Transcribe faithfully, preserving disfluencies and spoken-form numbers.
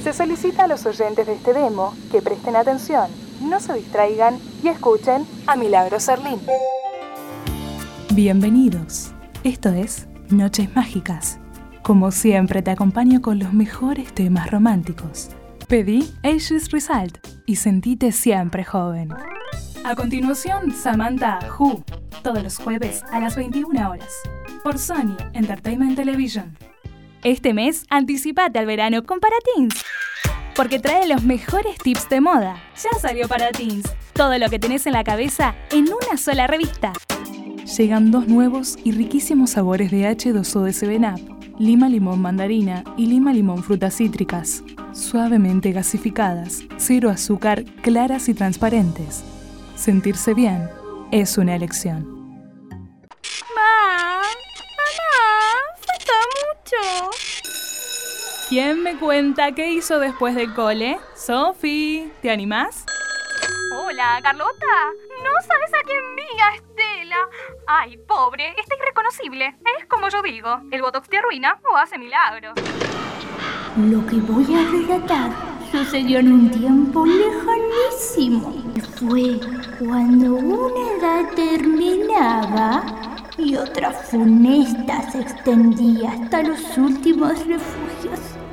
Se solicita a los oyentes de este demo que presten atención, no se distraigan y escuchen a Milagros Serlín. Bienvenidos. Esto es Noches Mágicas. Como siempre te acompaño con los mejores temas románticos. Pedí Age's Result y sentite siempre joven. A continuación, Samantha Who, todos los jueves a las veintiuna horas, por Sony Entertainment Television. Este mes, anticipate al verano con Parateens, porque trae los mejores tips de moda. Ya salió Parateens, todo lo que tenés en la cabeza en una sola revista. Llegan dos nuevos y riquísimos sabores de hache dos o de seven up, lima limón mandarina y lima limón frutas cítricas, suavemente gasificadas, cero azúcar, claras y transparentes. Sentirse bien es una elección. ¡Mamá! ¡Mamá! ¡Falta mucho! ¿Quién me cuenta qué hizo después del cole? Sofi, ¿te animás? Hola, Carlota. No sabes a quién vi, a Estela. Ay, pobre, está irreconocible. Es como yo digo, el botox te arruina o hace milagros. Lo que voy a relatar sucedió en un tiempo lejanísimo. Fue cuando una edad terminaba y otra funesta se extendía hasta los últimos refugios.